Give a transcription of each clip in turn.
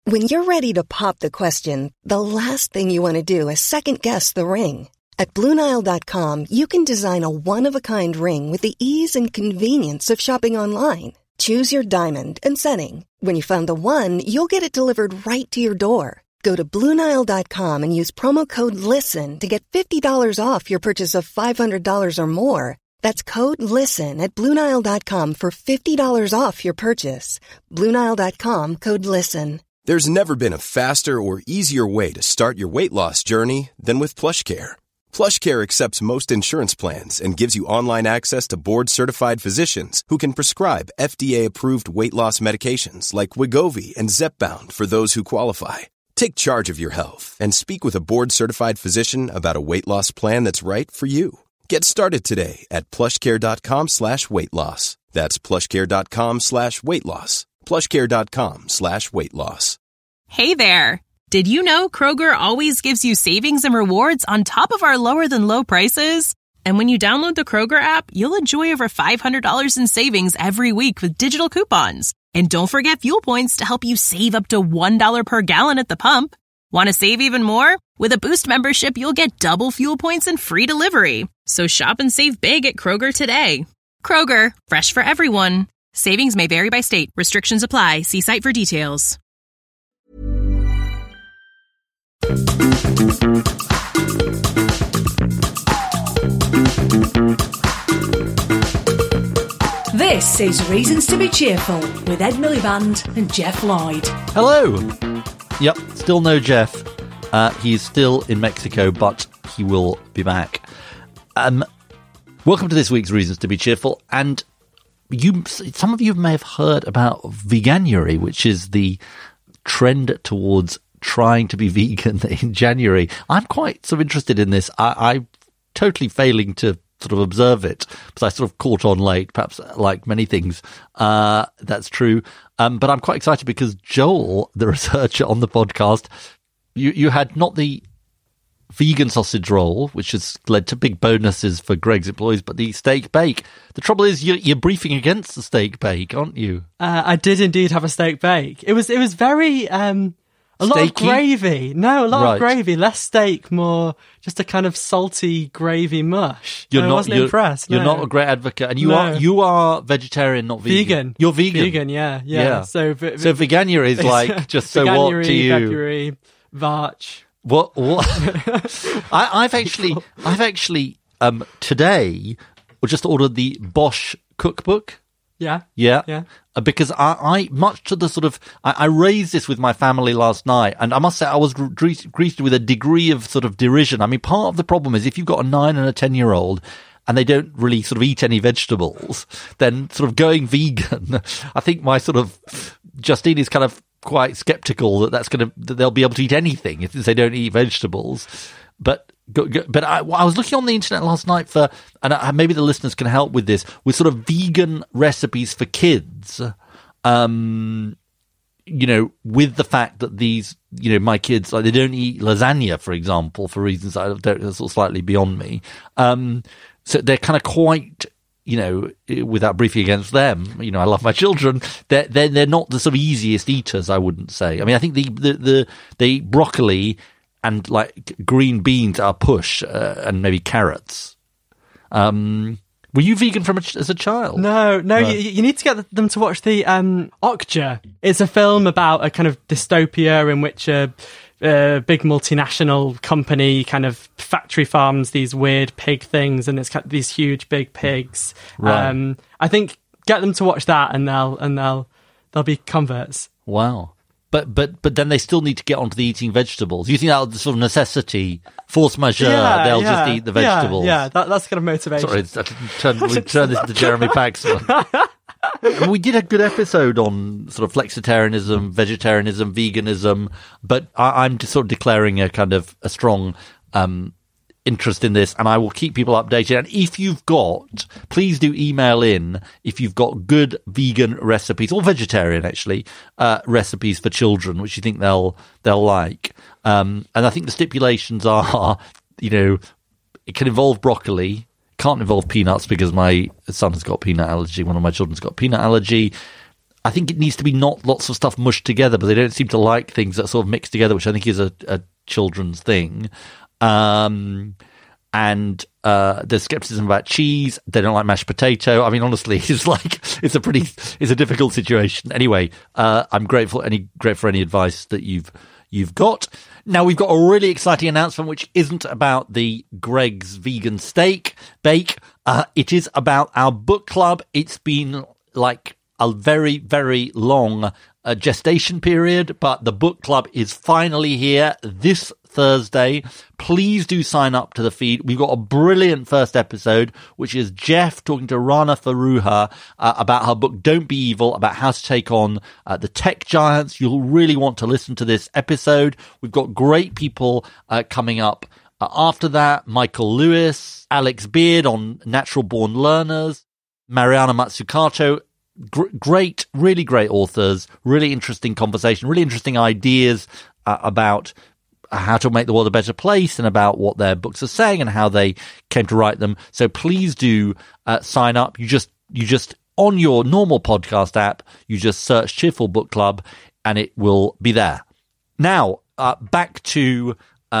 When you're ready to pop the question, the last thing you want to do is second-guess the ring. At BlueNile.com, you can design a one-of-a-kind ring with the ease and convenience of shopping online. Choose your diamond and setting. When you find the one, you'll get it delivered right to your door. Go to BlueNile.com and use promo code LISTEN to get $50 off your purchase of $500 or more. That's code LISTEN at BlueNile.com for $50 off your purchase. BlueNile.com, code LISTEN. There's never been a faster or easier way to start your weight loss journey than with PlushCare. PlushCare accepts most insurance plans and gives you online access to board-certified physicians who can prescribe FDA-approved weight loss medications like Wegovy and Zepbound for those who qualify. Take charge of your health and speak with a board-certified physician about a weight loss plan that's right for you. Get started today at plushcare.com/weight loss. That's plushcare.com/weight loss. plushcare.com/weight loss. Hey there! Did you know Kroger always gives you savings and rewards on top of our lower-than-low prices? And when you download the Kroger app, you'll enjoy over $500 in savings every week with digital coupons. And don't forget fuel points to help you save up to $1 per gallon at the pump. Want to save even more? With a Boost membership, you'll get double fuel points and free delivery. So shop and save big at Kroger today. Kroger, fresh for everyone. Savings may vary by state. Restrictions apply. See site for details. This is Reasons to be Cheerful with Ed Miliband and Jeff Lloyd. Hello. Yep, still no Jeff. He's still in Mexico, but he will be back. Welcome to this week's Reasons to be Cheerful. And some of you may have heard about Veganuary, which is the trend towards trying to be vegan in January. I'm quite sort of interested in this. I'm totally failing to sort of observe it, because I sort of caught on late, perhaps like many things. That's true. But I'm quite excited because Joel, the researcher on the podcast, you had not the vegan sausage roll, which has led to big bonuses for Greg's employees, but the steak bake. The trouble is you're briefing against the steak bake, aren't you? I did indeed have a steak bake. It was very a lot of gravy. No, a lot of gravy, less steak, more just a kind of salty gravy mush. I wasn't impressed. You're not a great advocate, and you are vegetarian, not vegan. Vegan. You're vegan. Vegan, yeah. So Veganuary is like just so what to you? February, March. What? I've actually today just ordered the Bosch cookbook. Yeah. Because I much to the sort of, I raised this with my family last night, and I must say I was greeted with a degree of sort of derision. I mean, part of the problem is if you've got a 9 and a 10-year-old and they don't really sort of eat any vegetables, then sort of going vegan, I think my sort of Justine is kind of quite skeptical that they'll be able to eat anything if they don't eat vegetables. But I was looking on the internet last night for, and maybe the listeners can help with this, with sort of vegan recipes for kids. With the fact that these, my kids, like, they don't eat lasagna, for example, for reasons that are sort of slightly beyond me. So they're kind of quite, without briefing against them, I love my children. They're not the sort of easiest eaters, I wouldn't say. I mean, I think the broccoli and like green beans are push, and maybe carrots. Were you vegan as a child? No. You need to get them to watch the Okja. It's a film about a kind of dystopia in which a big multinational company kind of factory farms these weird pig things, and it's kind of these huge big pigs. Right. I think get them to watch that, and they'll be converts. Wow. But then they still need to get onto the eating vegetables. You think that'll sort of necessity, force majeure, they'll just eat the vegetables? Yeah, that's kind of motivation. Sorry, we turn this into Jeremy Paxman. We did a good episode on sort of flexitarianism, vegetarianism, veganism, but I'm just sort of declaring a kind of a strong interest in this, and I will keep people updated. And if you've got, please do email in if you've got good vegan recipes, or vegetarian actually, recipes for children, which you think they'll like. And I think the stipulations are, it can involve broccoli, can't involve peanuts because my son has got peanut allergy. One of my children's got peanut allergy. I think it needs to be not lots of stuff mushed together, but they don't seem to like things that sort of mix together, which I think is a children's thing. And there's skepticism about cheese. They don't like mashed potato. I mean, honestly, it's a difficult situation. Anyway, I'm grateful for any advice that you've got. Now we've got a really exciting announcement, which isn't about the Greggs vegan steak bake. It is about our book club. It's been like a very, very long gestation period, but the book club is finally here this Thursday. Please do sign up to the feed. We've got a brilliant first episode, which is Jeff talking to Rana Faruha about her book Don't Be Evil, about how to take on the tech giants. You'll really want to listen to this episode. We've got great people coming up after that. Michael Lewis, Alex Beard on Natural Born Learners, Mariana Mazzucato. Great, really great authors, really interesting conversation, really interesting ideas about how to make the world a better place and about what their books are saying and how they came to write them. So please do sign up. You just on your normal podcast app, you just search Cheerful Book Club and it will be there. Now, back to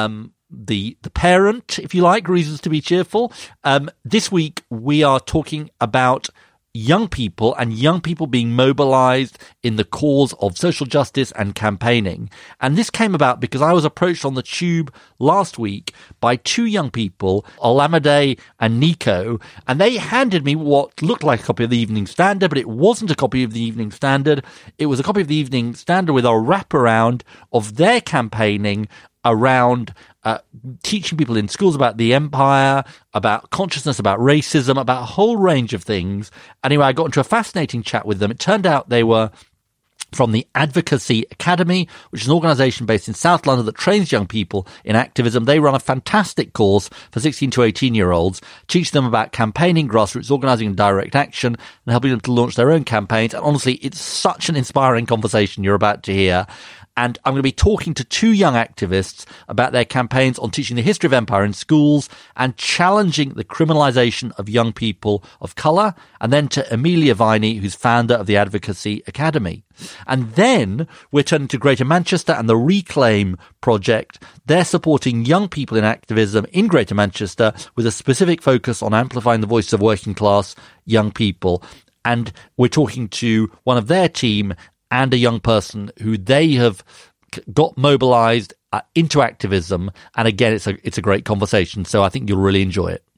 the parent, if you like, reasons to be cheerful. This week we are talking about young people and young people being mobilized in the cause of social justice and campaigning. And this came about because I was approached on the tube last week by two young people, Olamide and Nico, and they handed me what looked like a copy of the Evening Standard, but it wasn't a copy of the Evening Standard. It was a copy of the Evening Standard with a wraparound of their campaigning around teaching people in schools about the empire, about consciousness, about racism, about a whole range of things. Anyway, I got into a fascinating chat with them. It turned out they were from the Advocacy Academy, which is an organisation based in South London that trains young people in activism. They run a fantastic course for 16 to 18-year-olds, teach them about campaigning, grassroots organising and direct action, and helping them to launch their own campaigns. And honestly, it's such an inspiring conversation you're about to hear. And I'm going to be talking to two young activists about their campaigns on teaching the history of empire in schools and challenging the criminalization of young people of colour, and then to Amelia Viney, who's founder of the Advocacy Academy. And then we're turning to Greater Manchester and the Reclaim Project. They're supporting young people in activism in Greater Manchester with a specific focus on amplifying the voices of working class young people. And we're talking to one of their team and a young person who they have got mobilized into activism. And again, it's a great conversation. So I think you'll really enjoy it.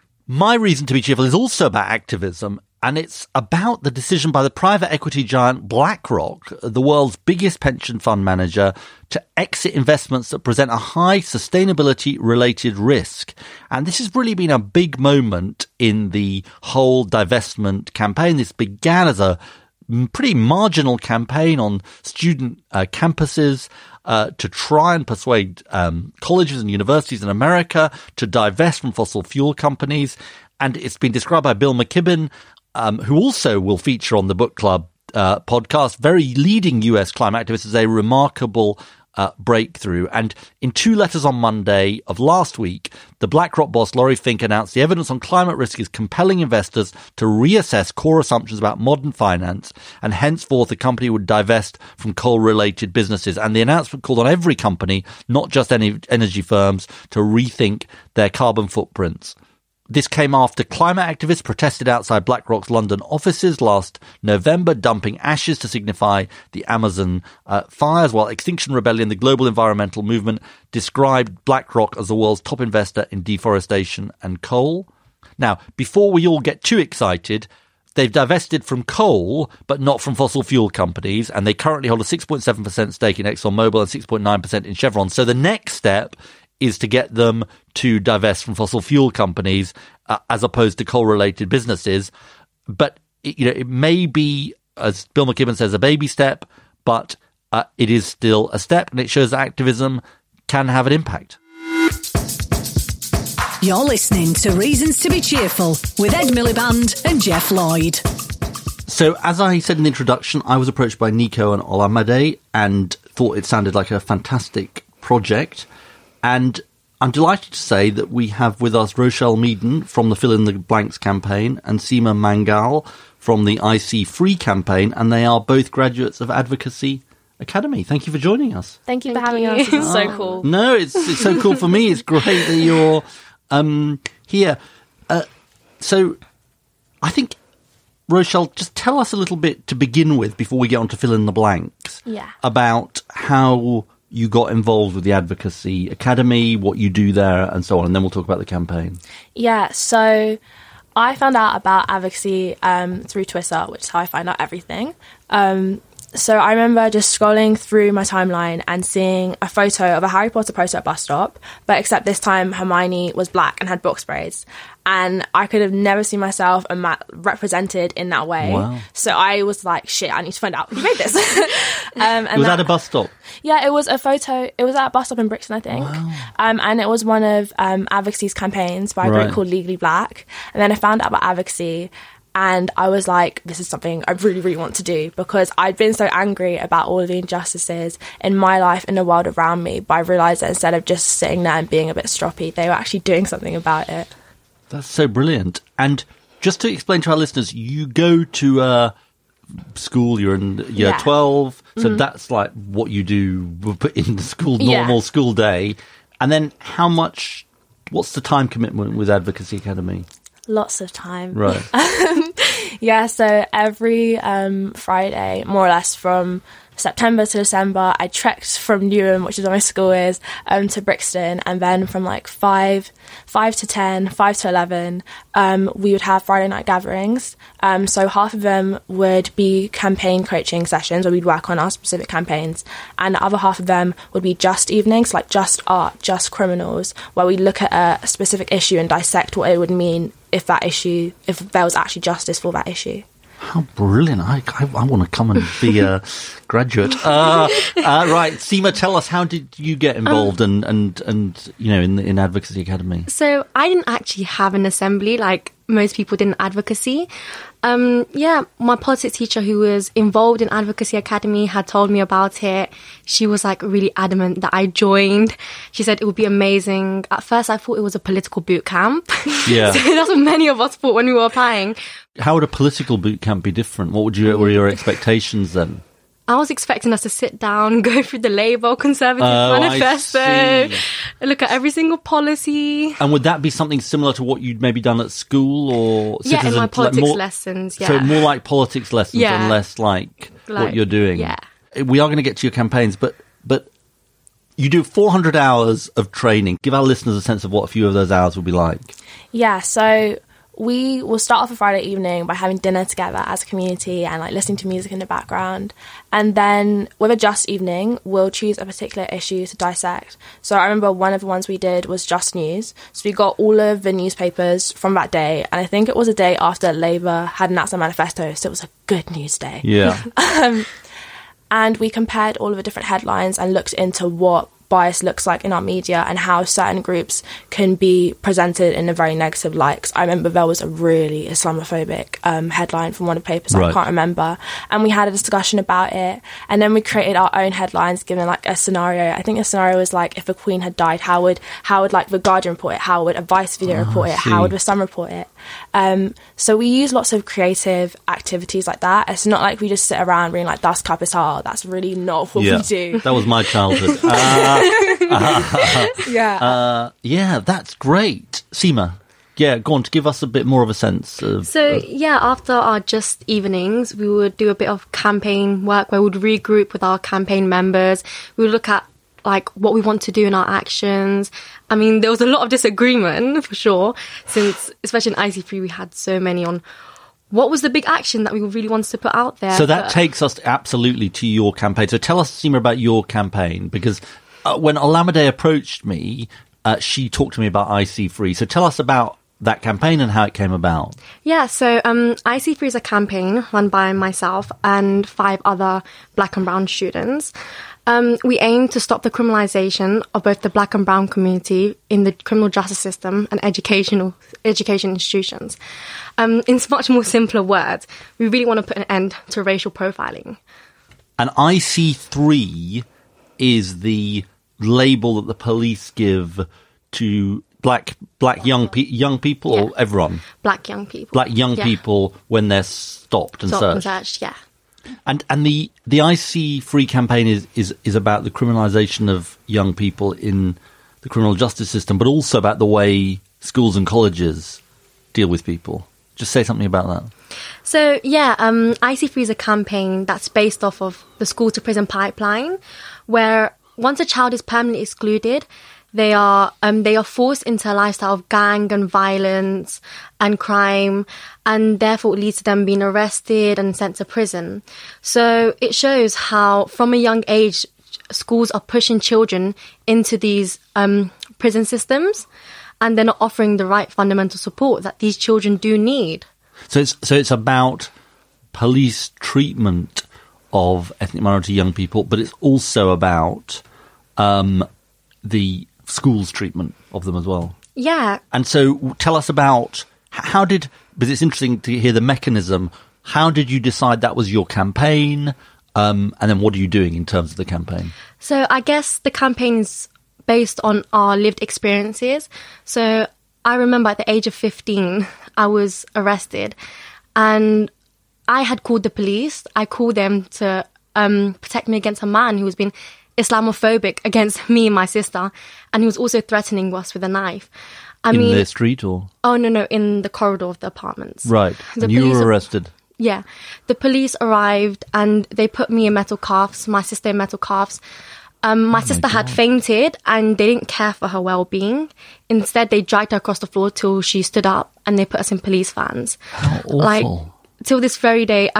My reason to be cheerful is also about activism. And it's about the decision by the private equity giant BlackRock, the world's biggest pension fund manager, to exit investments that present a high sustainability-related risk. And this has really been a big moment in the whole divestment campaign. This began as a pretty marginal campaign on student campuses to try and persuade colleges and universities in America to divest from fossil fuel companies. And it's been described by Bill McKibben, who also will feature on the Book Club podcast, very leading US climate activist, as a remarkable breakthrough. And in two letters on Monday of last week, the BlackRock boss Laurie Fink announced the evidence on climate risk is compelling investors to reassess core assumptions about modern finance, and henceforth the company would divest from coal-related businesses. And the announcement called on every company, not just any energy firms, to rethink their carbon footprints. This came after climate activists protested outside BlackRock's London offices last November, dumping ashes to signify the Amazon fires, while Extinction Rebellion, the global environmental movement, described BlackRock as the world's top investor in deforestation and coal. Now, before we all get too excited, they've divested from coal, but not from fossil fuel companies, and they currently hold a 6.7% stake in ExxonMobil and 6.9% in Chevron. So the next step is to get them to divest from fossil fuel companies as opposed to coal-related businesses. But, it may be, as Bill McKibben says, a baby step, but it is still a step, and it shows that activism can have an impact. You're listening to Reasons to be Cheerful with Ed Miliband and Jeff Lloyd. So, as I said in the introduction, I was approached by Nico and Olamide and thought it sounded like a fantastic project. And I'm delighted to say that we have with us Rochelle Meaden from the Fill in the Blanks campaign and Seema Mangal from the IC Free campaign, and they are both graduates of Advocacy Academy. Thank you for joining us. Thank you for having us. It's so cool. No, it's so cool for me. It's great that you're here. So I think, Rochelle, just tell us a little bit to begin with before we get on to fill in the blanks about how you got involved with the Advocacy Academy, what you do there, and so on, and then we'll talk about the campaign. Yeah, so I found out about advocacy through Twitter, which is how I find out everything. So I remember just scrolling through my timeline and seeing a photo of a Harry Potter poster at a bus stop, but except this time Hermione was black and had box braids. And I could have never seen myself represented in that way. Wow. So I was like, shit, I need to find out who made this. And was that a bus stop? Yeah, it was a photo. It was at a bus stop in Brixton, I think. Wow. And it was one of Advocacy's campaigns by a group called Legally Black. And then I found out about Advocacy, and I was like, this is something I really, really want to do, because I'd been so angry about all of the injustices in my life and the world around me. But I realised that instead of just sitting there and being a bit stroppy, they were actually doing something about it. That's so brilliant. And just to explain to our listeners, you go to school, you're in year 12, so that's like what you do in the school, normal school day. And then what's the time commitment with Advocacy Academy? Lots of time. Right. So every Friday, more or less, from September to December, I trekked from Newham, which is where my school is, to Brixton, and then from like 5 to 10, 5 to 11, we would have Friday night gatherings. So half of them would be campaign coaching sessions where we'd work on our specific campaigns, and the other half of them would be just evenings, like just art, just criminals, where we look at a specific issue and dissect what it would mean if there was actually justice for that issue. How brilliant. I want to come and be a graduate. Right, Seema, tell us, how did you get involved in Advocacy Academy? So I didn't actually have an assembly like most people did in advocacy. My politics teacher, who was involved in Advocacy Academy, had told me about it. She was like really adamant that I joined. She said it would be amazing. At first I thought it was a political boot camp. Yeah. So that's what many of us thought when we were applying. How would a political boot camp be different? What were your expectations then? I was expecting us to sit down, go through the Labour Conservative manifesto, look at every single policy. And would that be something similar to what you'd maybe done at school, or in my politics lessons? Yeah, so more like politics lessons and less like what you're doing. Yeah, we are going to get to your campaigns, but you do 400 hours of training. Give our listeners a sense of what a few of those hours will be like. Yeah, so we will start off a Friday evening by having dinner together as a community and like listening to music in the background. And then with a just evening, we'll choose a particular issue to dissect. So I remember one of the ones we did was Just News. So we got all of the newspapers from that day. And I think it was a day after Labour had announced their manifesto. So it was a good news day. Yeah. And we compared all of the different headlines and looked into what bias looks like in our media and how certain groups can be presented in a very negative light. 'Cause I remember there was a really Islamophobic headline from one of the papers, I can't remember, and we had a discussion about it, and then we created our own headlines given like a scenario. I think the scenario was like, if the Queen had died, how would like the Guardian report it, how would a Vice video report it, how would the Sun report it. So we use lots of creative activities like that. It's not like we just sit around being like, Das Kapital. That's really not what we do. That was my childhood. That's great. Seema, go on, to give us a bit more of a sense of... So, after our just evenings, we would do a bit of campaign work where we would regroup with our campaign members. We would look at like what we want to do in our actions. I mean, there was a lot of disagreement for sure, since especially in IC3 we had so many on what was the big action that we really wanted to put out there. So that takes us absolutely to your campaign. So tell us, Seema, about your campaign, because when Olamide approached me, she talked to me about IC3. So tell us about that campaign and how it came about. Yeah, so IC3 is a campaign run by myself and 5 other black and brown students. We aim to stop the criminalisation of both the black and brown community in the criminal justice system and education institutions. In much more simpler words, we really want to put an end to racial profiling. And IC3 is the label that the police give to Black young people or everyone? Black young people. Black young people when they're stopped and searched. Yeah. And the IC Free campaign is about the criminalisation of young people in the criminal justice system, but also about the way schools and colleges deal with people. Just say something about that. So, IC Free is a campaign that's based off of the school to prison pipeline, where once a child is permanently excluded, they are forced into a lifestyle of gang and violence and crime, and therefore it leads to them being arrested and sent to prison. So it shows how, from a young age, schools are pushing children into these prison systems, and they're not offering the right fundamental support that these children do need. So it's about police treatment of ethnic minority young people, but it's also about the schools' treatment of them as well. Yeah. And so tell us about because it's interesting to hear the mechanism. How did you decide that was your campaign? And then what are you doing in terms of the campaign? So I guess the campaign is based on our lived experiences. So I remember at the age of 15, I was arrested and I had called the police. I called them to protect me against a man who was being Islamophobic against me and my sister, and he was also threatening us with a knife. In the street or? Oh, no, in the corridor of the apartments. Right. And you were arrested? Yeah. The police arrived and they put me in metal cuffs, my sister in metal cuffs. My sister had fainted and they didn't care for her well-being. Instead, they dragged her across the floor till she stood up and they put us in police vans. How awful. Till this very day,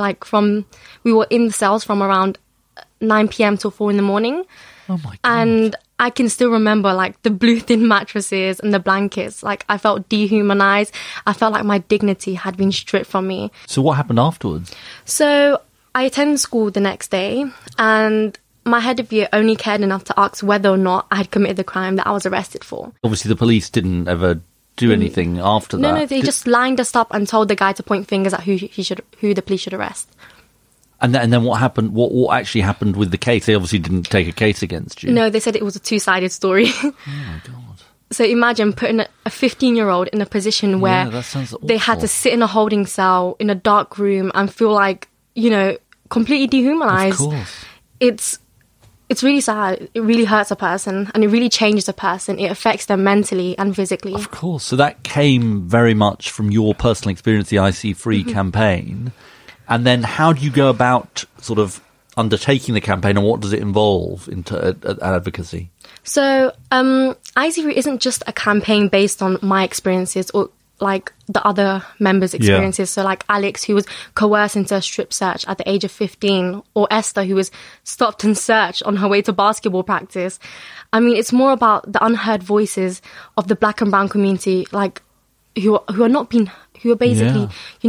we were in the cells from around 9 p.m. till 4 in the morning. Oh my God. And I can still remember the blue thin mattresses and the blankets. I felt dehumanized. I felt like my dignity had been stripped from me. So what happened afterwards? So I attended school the next day and my head of year only cared enough to ask whether or not I had committed the crime that I was arrested for. Obviously the police didn't ever do anything after that. No, they just lined us up and told the guy to point fingers at who the police should arrest. And then what happened? What actually happened with the case? They obviously didn't take a case against you. No, they said it was a two-sided story. Oh my God. So imagine putting a 15-year-old in a position where they had to sit in a holding cell in a dark room and feel completely dehumanized. Of course. It's really sad. It really hurts a person and it really changes a person. It affects them mentally and physically. Of course. So that came very much from your personal experience, the IC Free campaign. And then how do you go about sort of undertaking the campaign and what does it involve into advocacy? So IC Free isn't just a campaign based on my experiences or the other members' experiences. Yeah. So Alex, who was coerced into a strip search at the age of 15, or Esther, who was stopped and searched on her way to basketball practice. I mean, it's more about the unheard voices of the Black and brown community, who are basically,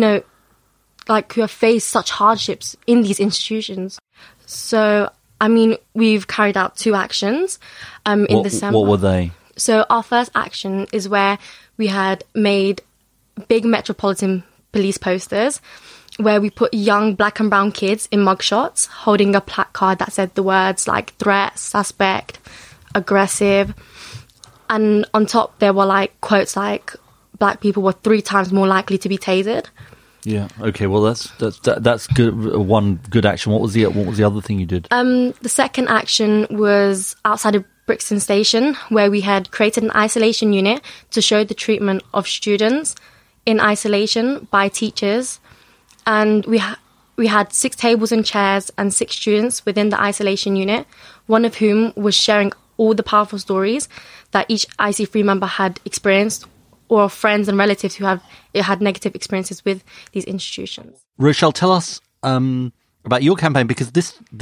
who have faced such hardships in these institutions. So, I mean, we've carried out 2 actions in December. What were they? So our first action is where we had made big metropolitan police posters where we put young Black and brown kids in mugshots holding a placard that said the words threat, suspect, aggressive. And on top there were quotes Black people were 3 times more likely to be tasered. Yeah. Okay. Well, that's good. One good action. What was the other thing you did? The second action was outside of Brixton Station, where we had created an isolation unit to show the treatment of students in isolation by teachers, and we had 6 tables and chairs and 6 students within the isolation unit, one of whom was sharing all the powerful stories that each IC Free member had experienced, or friends and relatives who have had negative experiences with these institutions. Rochelle, tell us about your campaign, because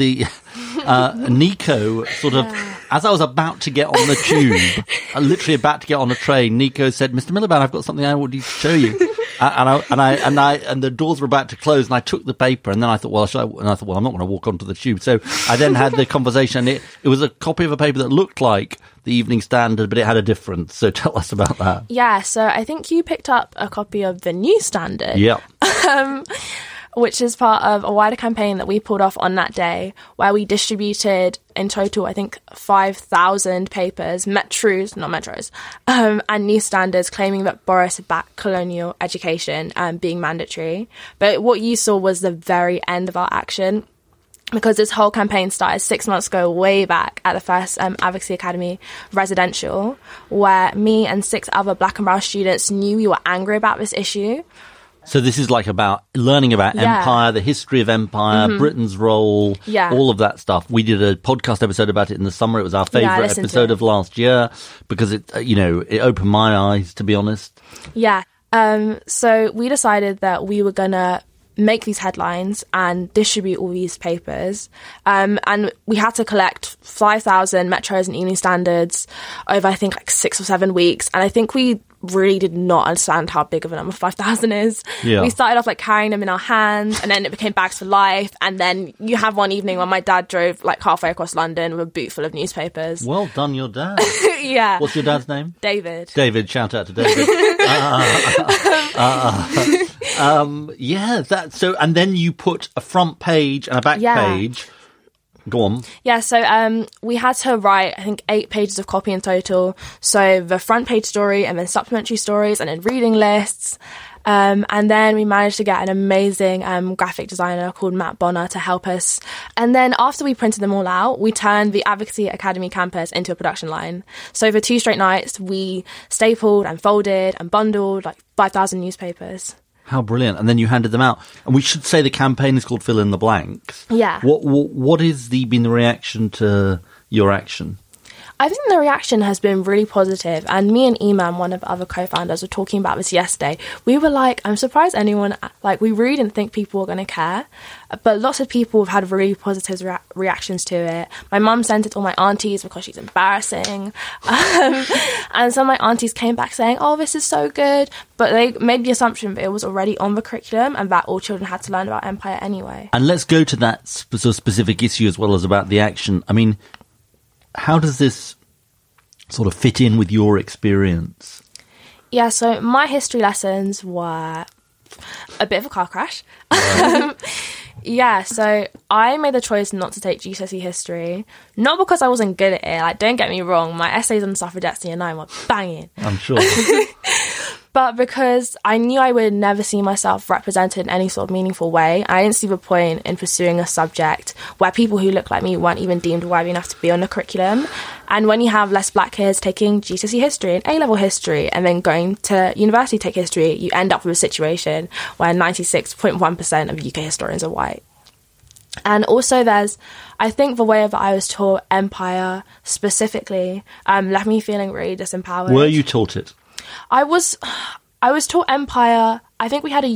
Nico sort of, as I was about to get on the tube, literally about to get on a train, Nico said, "Mr. Miliband, I've got something I want to show you." and the doors were about to close, and I took the paper, and then I thought, well, I'm not going to walk onto the tube. So I then had the conversation. It was a copy of a paper that looked like the Evening Standard, but it had a difference. So tell us about that. Yeah, so I think you picked up a copy of the New Standard. Yeah. which is part of a wider campaign that we pulled off on that day, where we distributed in total, I think, 5,000 papers, metros, and new standards claiming that Boris had backed colonial education being mandatory. But what you saw was the very end of our action, because this whole campaign started 6 months ago, way back at the first Advocacy Academy residential, where me and 6 other Black and brown students knew we were angry about this issue. So this is like about learning about empire, the history of empire, Britain's role, all of that stuff. We did a podcast episode about it in the summer. It was our favourite episode of last year because it opened my eyes, to be honest. Yeah. So we decided that we were going to make these headlines and distribute all these papers. And we had to collect 5,000 metros and evening standards over, I think, like 6 or 7 weeks. And I think we really did not understand how big of a number 5,000 is. Yeah. We started off like carrying them in our hands, and then it became bags for life. And then you have one evening when my dad drove like halfway across London with a boot full of newspapers. Well done, your dad. Yeah. What's your dad's name? David. David, shout out to David. So, and then you put a front page and a back page. Go on. Yeah, so we had to write, I think, 8 pages of copy in total. So the front page story and then supplementary stories and then reading lists. And then we managed to get an amazing graphic designer called Matt Bonner to help us. And then after we printed them all out, we turned the Advocacy Academy campus into a production line. So for 2 straight nights, we stapled and folded and bundled like 5,000 newspapers. How brilliant. And then you handed them out. And we should say the campaign is called Fill in the Blanks. Yeah. What has been the reaction to your action? I think the reaction has been really positive. And me and Iman, one of the other co-founders, were talking about this yesterday. We were like, I'm surprised anyone, like, we really didn't think people were going to care. But lots of people have had really positive reactions to it. My mum sent it to all my aunties because she's embarrassing. And some of my aunties came back saying, oh, this is so good. But they made the assumption that it was already on the curriculum and that all children had to learn about empire anyway. And let's go to that specific issue as well as about the action. I mean, how does this sort of fit in with your experience? Yeah, so my history lessons were a bit of a car crash. Yeah, so I made the choice not to take GCSE history, not because I wasn't good at it. Like, don't get me wrong, my essays on suffragettes in year 9 were banging. I'm sure. But because I knew I would never see myself represented in any sort of meaningful way, I didn't see the point in pursuing a subject where people who look like me weren't even deemed worthy enough to be on the curriculum. And when you have less black kids taking GCSE history and A-level history and then going to university to take history, you end up with a situation where 96.1% of UK historians are white. And also I think the way that I was taught empire specifically left me feeling really disempowered. Were you taught it? I was taught empire. I think we had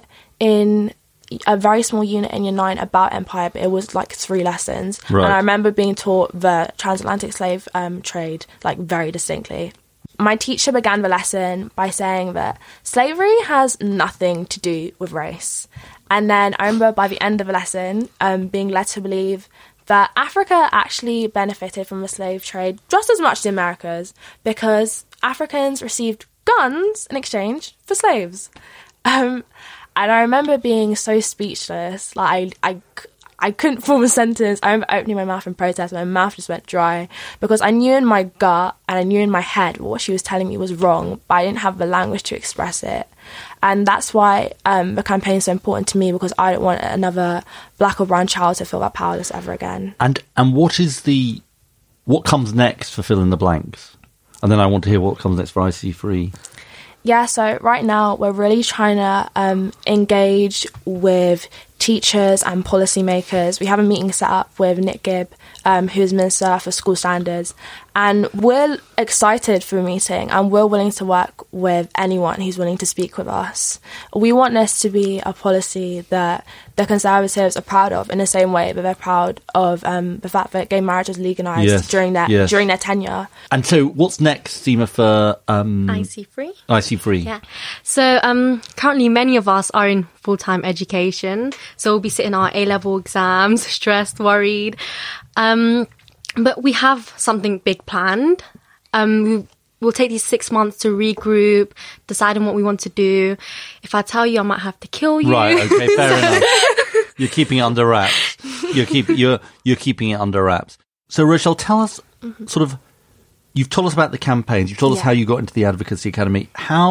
a very small unit in year 9 about empire, but it was like 3 lessons. Right. And I remember being taught the transatlantic slave trade like very distinctly. My teacher began the lesson by saying that slavery has nothing to do with race. And then I remember by the end of the lesson being led to believe that Africa actually benefited from the slave trade just as much as the Americas, because Africans received guns in exchange for slaves. And I remember being so speechless, like I couldn't form a sentence. I remember opening my mouth in protest, and my mouth just went dry, because I knew in my gut and I knew in my head what she was telling me was wrong, but I didn't have the language to express it. And that's why the campaign is so important to me, because I don't want another black or brown child to feel that powerless ever again. And what comes next for Fill in the Blanks? And then I want to hear what comes next for IC Free. Yeah, so right now we're really trying to engage with teachers and policymakers. We have a meeting set up with Nick Gibb, who's Minister for School Standards, and we're excited for the meeting, and we're willing to work with anyone who's willing to speak with us. We want this to be a policy that the Conservatives are proud of, in the same way that they're proud of the fact that gay marriage was legalised during their tenure. And so what's next, Seema, for IC Free? IC Free. Yeah. So currently many of us are in full-time education, so we'll be sitting our A-level exams, stressed, worried. But we have something big planned. we'll take these 6 months to regroup, decide on what we want to do. If I tell you, I might have to kill you. Right, okay, fair enough. You're keeping it under wraps. You're keeping it under wraps. So, Rochelle, tell us sort of, you've told us about the campaigns, you've told us how you got into the Advocacy Academy.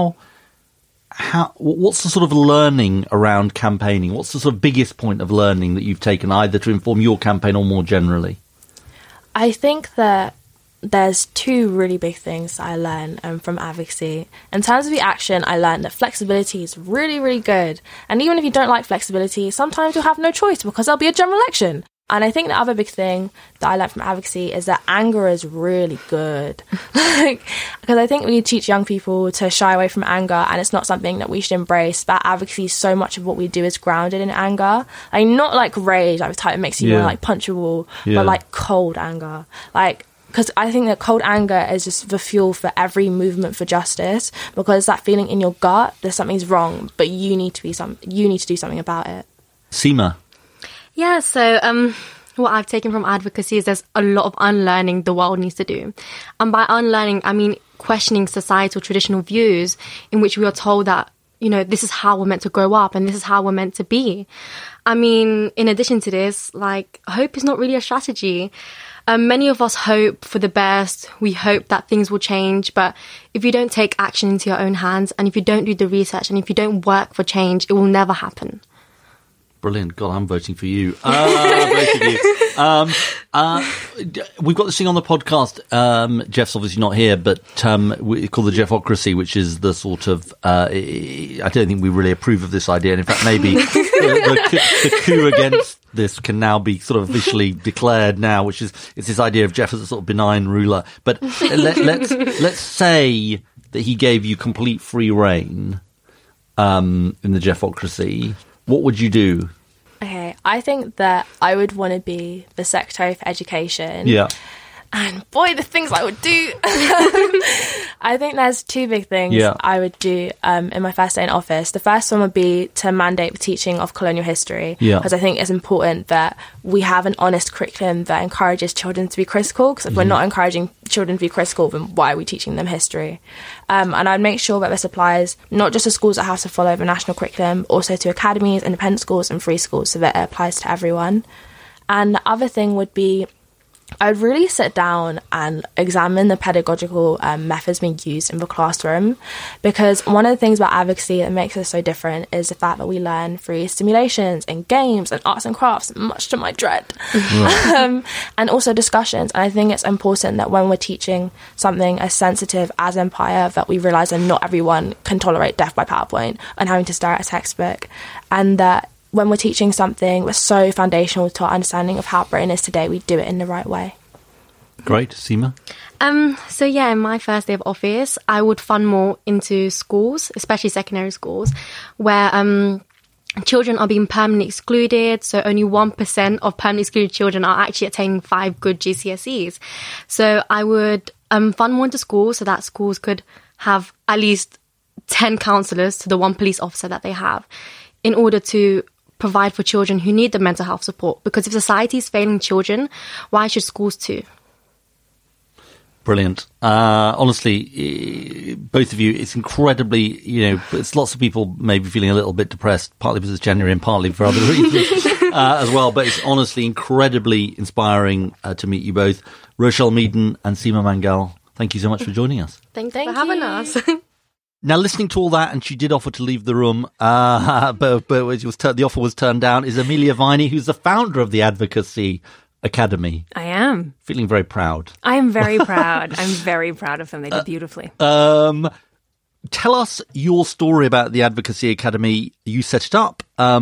What's the sort of learning around campaigning? What's the sort of biggest point of learning that you've taken, either to inform your campaign or more generally? I think that there's two really big things that I learned from advocacy. In terms of the action, I learned that flexibility is really, really good. And even if you don't like flexibility, sometimes you'll have no choice because there'll be a general election. And I think the other big thing that I learned from advocacy is that anger is really good. Because I think we teach young people to shy away from anger, and it's not something that we should embrace. But advocacy, so much of what we do is grounded in anger. Like, not like rage, like the type that makes you want to like punch a wall, but like cold anger. Like, because I think that cold anger is just the fuel for every movement for justice, because that feeling in your gut that something's wrong, but you need to do something about it. Seema. Yeah, so what I've taken from advocacy is there's a lot of unlearning the world needs to do. And by unlearning, I mean questioning societal traditional views in which we are told that, you know, this is how we're meant to grow up and this is how we're meant to be. I mean, in addition to this, like, hope is not really a strategy. Many of us hope for the best. We hope that things will change. But if you don't take action into your own hands, and if you don't do the research, and if you don't work for change, it will never happen. Brilliant. God, I'm voting for you. Both of you. We've got this thing on the podcast. Jeff's obviously not here, but we call the Jeffocracy, which is the sort of... I don't think we really approve of this idea. And in fact, maybe the coup against this can now be sort of officially declared now, which is it's this idea of Jeff as a sort of benign ruler. But let's say that he gave you complete free reign in the Jeffocracy. What would you do? Okay, I think that I would want to be the Secretary for Education. Yeah. And boy, the things I would do. I think there's two big things I would do in my first day in office. The first one would be to mandate the teaching of colonial history. Because I think it's important that we have an honest curriculum that encourages children to be critical. Because if we're not encouraging children to be critical, then why are we teaching them history? And I'd make sure that this applies not just to schools that have to follow the national curriculum, also to academies, independent schools and free schools, so that it applies to everyone. And the other thing would be, I'd really sit down and examine the pedagogical methods being used in the classroom, because one of the things about advocacy that makes us so different is the fact that we learn through simulations and games and arts and crafts, much to my dread, and also discussions. And I think it's important that when we're teaching something as sensitive as Empire, that we realise that not everyone can tolerate death by PowerPoint and having to stare at a textbook, and that when we're teaching something that's so foundational to our understanding of how Britain is today, we do it in the right way. Great. Seema? So yeah, in my first day of office, I would fund more into schools, especially secondary schools, where children are being permanently excluded. So only 1% of permanently excluded children are actually attaining 5 good GCSEs. So I would fund more into schools so that schools could have at least 10 counsellors to the 1 police officer that they have, in order to provide for children who need the mental health support. Because if society is failing children, why should schools too? Brilliant. Honestly, both of you, it's incredibly, it's lots of people maybe feeling a little bit depressed, partly because it's January and partly for other reasons as well. But it's honestly incredibly inspiring to meet you both. Rochelle Meaden and Seema Mangal, thank you so much for joining us. Thank you for having us. Now, listening to all that, and she did offer to leave the room, but the offer was turned down, is Amelia Viney, who's the founder of the Advocacy Academy. I am. Feeling very proud. I am very proud. I'm very proud of them. They did beautifully. Tell us your story about the Advocacy Academy. You set it up. How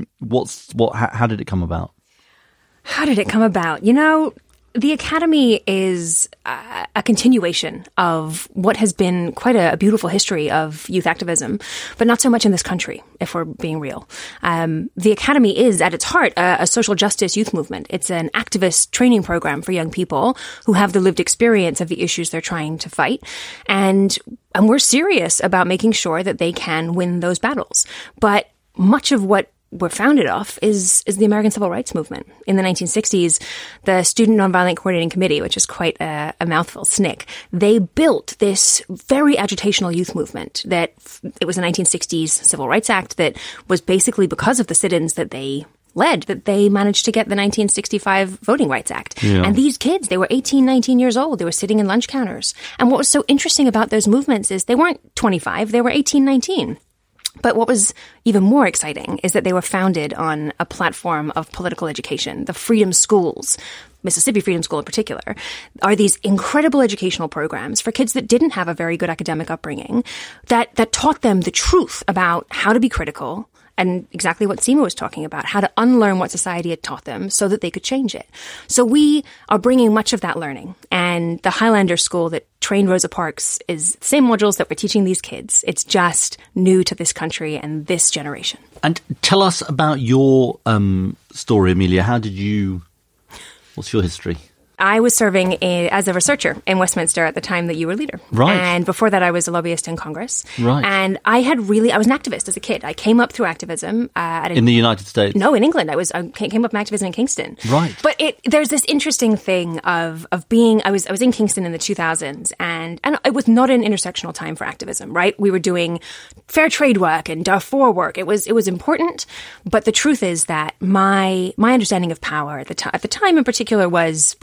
did it come about? How did it come about? The Academy is a continuation of what has been quite a beautiful history of youth activism, but not so much in this country, if we're being real. The Academy is, at its heart, a social justice youth movement. It's an activist training program for young people who have the lived experience of the issues they're trying to fight. And we're serious about making sure that they can win those battles. But much of what were founded off is the American Civil Rights Movement. In the 1960s, the Student Nonviolent Coordinating Committee, which is quite a mouthful, SNCC, they built this very agitational youth movement that it was the 1960s Civil Rights Act that was basically because of the sit-ins that they led that they managed to get the 1965 Voting Rights Act. Yeah. And these kids, they were 18, 19 years old. They were sitting in lunch counters. And what was so interesting about those movements is they weren't 25, they were 18, 19. But what was even more exciting is that they were founded on a platform of political education. The Freedom Schools, Mississippi Freedom School in particular, are these incredible educational programs for kids that didn't have a very good academic upbringing that taught them the truth about how to be critical, and exactly what Seema was talking about, how to unlearn what society had taught them so that they could change it. So we are bringing much of that learning. And the Highlander School that trained Rosa Parks is the same modules that we're teaching these kids. It's just new to this country and this generation. And tell us about your story, Amelia. What's your history? I was serving as a researcher in Westminster at the time that you were leader. Right. And before that, I was a lobbyist in Congress. Right. And I was an activist as a kid. I came up through activism. In the United States? No, in England. I came up in activism in Kingston. Right. But there's this interesting thing of being, I was in Kingston in the 2000s, and it was not an intersectional time for activism, right? We were doing fair trade work and Darfur work. It was important. But the truth is that my understanding of power at the time in particular was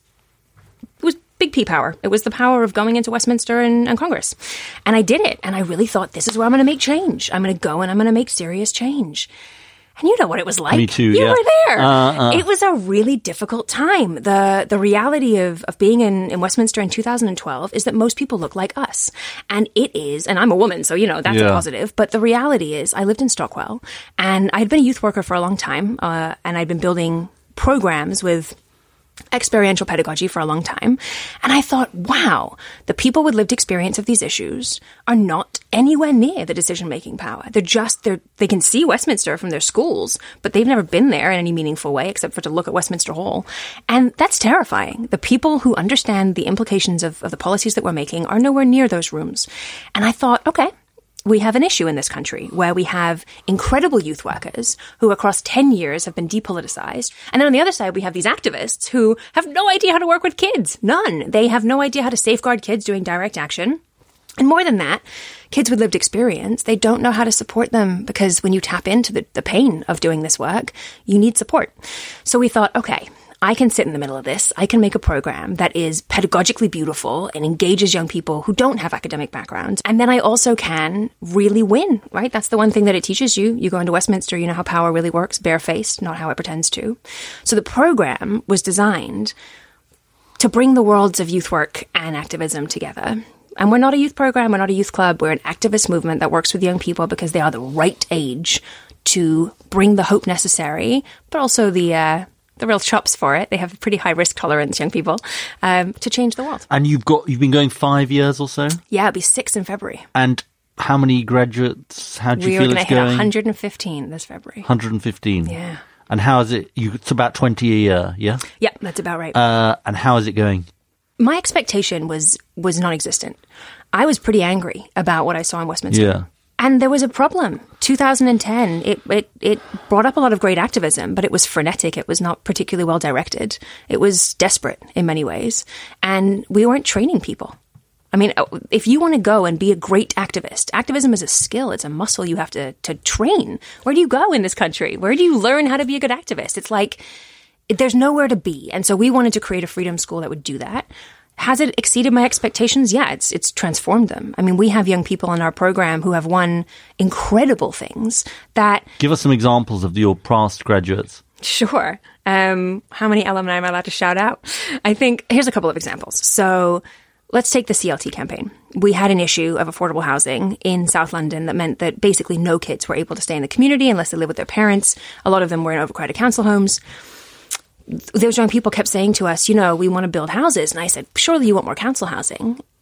big P power. It was the power of going into Westminster and Congress. And I did it. And I really thought, this is where I'm going to make change. I'm going to go and I'm going to make serious change. And you know what it was like. Me too, You yeah. were there. It was a really difficult time. The reality of being in Westminster in 2012 is that most people look like us. And it is, and I'm a woman, so, that's a positive. But the reality is, I lived in Stockwell, and I had been a youth worker for a long time, and I'd been building programs with experiential pedagogy for a long time. And I thought, wow, the people with lived experience of these issues are not anywhere near the decision-making power. They can see Westminster from their schools, but they've never been there in any meaningful way except for to look at Westminster Hall. And that's terrifying. The people who understand the implications of the policies that we're making are nowhere near those rooms. And I thought, okay, we have an issue in this country where we have incredible youth workers who across 10 years have been depoliticized. And then on the other side, we have these activists who have no idea how to work with kids. None. They have no idea how to safeguard kids doing direct action. And more than that, kids with lived experience, they don't know how to support them because when you tap into the pain of doing this work, you need support. So we thought, okay, I can sit in the middle of this. I can make a program that is pedagogically beautiful and engages young people who don't have academic backgrounds. And then I also can really win, right? That's the one thing that it teaches you. You go into Westminster, you know how power really works, barefaced, not how it pretends to. So the program was designed to bring the worlds of youth work and activism together. And we're not a youth program, we're not a youth club, we're an activist movement that works with young people because they are the right age to bring the hope necessary, but also the real chops for it. They have a pretty high risk tolerance, young people, to change the world. And you've been going 5 years or so? Yeah, it'll be 6 in February. And how many graduates? How do you feel it's going? We're going to hit 115 this February. 115? Yeah. And how is it? It's about 20 a year, yeah? Yeah, that's about right. And how is it going? My expectation was non-existent. I was pretty angry about what I saw in Westminster. Yeah. And there was a problem. 2010, it brought up a lot of great activism, but it was frenetic. It was not particularly well directed. It was desperate in many ways. And we weren't training people. I mean, if you want to go and be a great activist, activism is a skill. It's a muscle you have to train. Where do you go in this country? Where do you learn how to be a good activist? It's like there's nowhere to be. And so we wanted to create a freedom school that would do that. Has it exceeded my expectations? Yeah, it's transformed them. I mean, we have young people in our program who have won incredible things that... Give us some examples of your past graduates. Sure. How many alumni am I allowed to shout out? I think, here's a couple of examples. So let's take the CLT campaign. We had an issue of affordable housing in South London that meant that basically no kids were able to stay in the community unless they live with their parents. A lot of them were in overcrowded council homes. Those young people kept saying to us, we want to build houses. And I said, surely you want more council housing.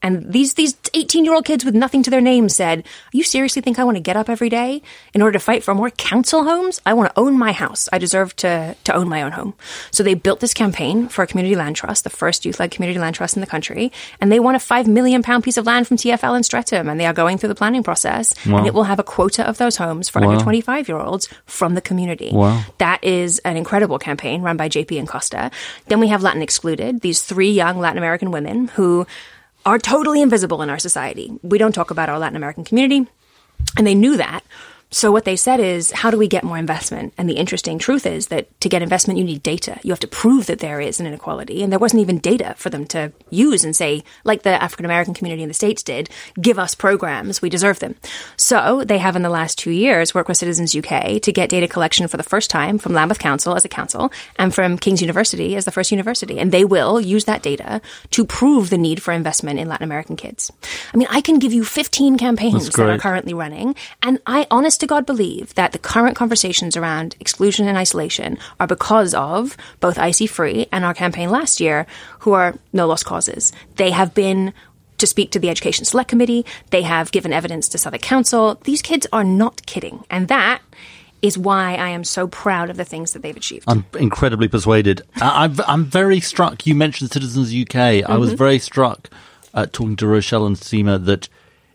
And these 18-year-old kids with nothing to their name said, you seriously think I want to get up every day in order to fight for more council homes? I want to own my house. I deserve to own my own home. So they built this campaign for a community land trust, the first youth-led community land trust in the country. And they won a £5 million piece of land from TfL in Streatham. And they are going through the planning process. Wow. And it will have a quota of those homes for under 25-year-olds from the community. Wow. That is an incredible campaign run by JP and Costa. Then we have Latin Excluded, these 3 young Latin American women who are totally invisible in our society. We don't talk about our Latin American community, and they knew that. So what they said is, how do we get more investment? And the interesting truth is that to get investment, you need data. You have to prove that there is an inequality. And there wasn't even data for them to use and say, like the African-American community in the States did, give us programs, we deserve them. So they have in the last 2 years worked with Citizens UK to get data collection for the first time from Lambeth Council as a council and from King's University as the first university. And they will use that data to prove the need for investment in Latin American kids. I mean, I can give you 15 campaigns that are currently running. And I honest to God believe that the current conversations around exclusion and isolation are because of both IC Free and our campaign last year, who are no lost causes. They have been to speak to the Education Select Committee. They have given evidence to Southwark Council. These kids are not kidding. And that is why I am so proud of the things that they've achieved. I'm incredibly persuaded. I'm very struck. You mentioned Citizens UK. I was very struck talking to Rochelle and Seema that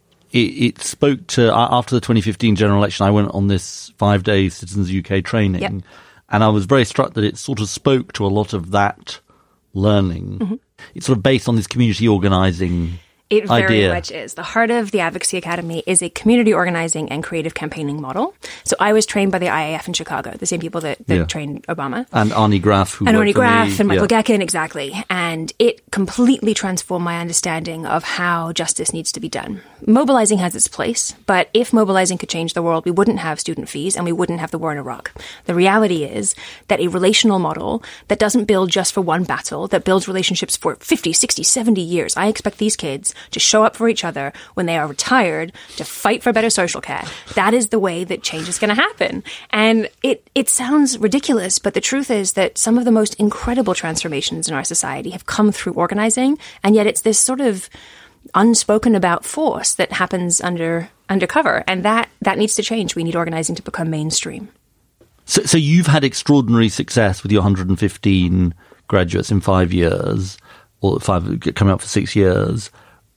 it spoke to, after the 2015 general election, I went on this 5-day Citizens UK training, and I was very struck that it sort of spoke to a lot of that learning. It's sort of based on this community organising It very much is. The heart of the Advocacy Academy is a community organizing and creative campaigning model. So I was trained by the IAF in Chicago, the same people that trained Obama. And Arnie Graf. And Michael Getkin, exactly. And it completely transformed my understanding of how justice needs to be done. Mobilizing has its place, but if mobilizing could change the world, we wouldn't have student fees and we wouldn't have the war in Iraq. The reality is that a relational model that doesn't build just for one battle, that builds relationships for 50, 60, 70 years. I expect these kids to show up for each other when they are retired, to fight for better social care. That is the way that change is going to happen. And it sounds ridiculous, but the truth is that some of the most incredible transformations in our society have come through organizing, and yet it's this sort of unspoken about force that happens undercover, and that needs to change. We need organizing to become mainstream. So you've had extraordinary success with your 115 graduates in 5 years, or coming up for 6 years.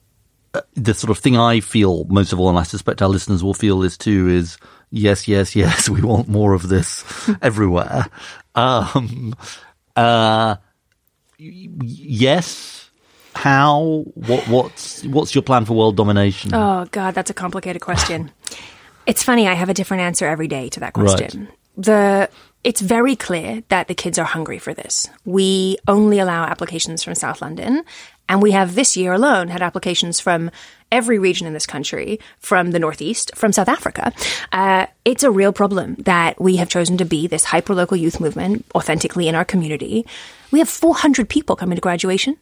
The sort of thing I feel most of all, and I suspect our listeners will feel this too, is yes, we want more of this everywhere. Yes. How? What's your plan for world domination? Oh God, that's a complicated question. It's funny, I have a different answer every day to that question. Right. It's very clear that the kids are hungry for this. We only allow applications from South London, and we have this year alone had applications from every region in this country, from the Northeast, from South Africa. It's a real problem that we have chosen to be this hyperlocal youth movement authentically in our community. We have 400 people coming to graduation.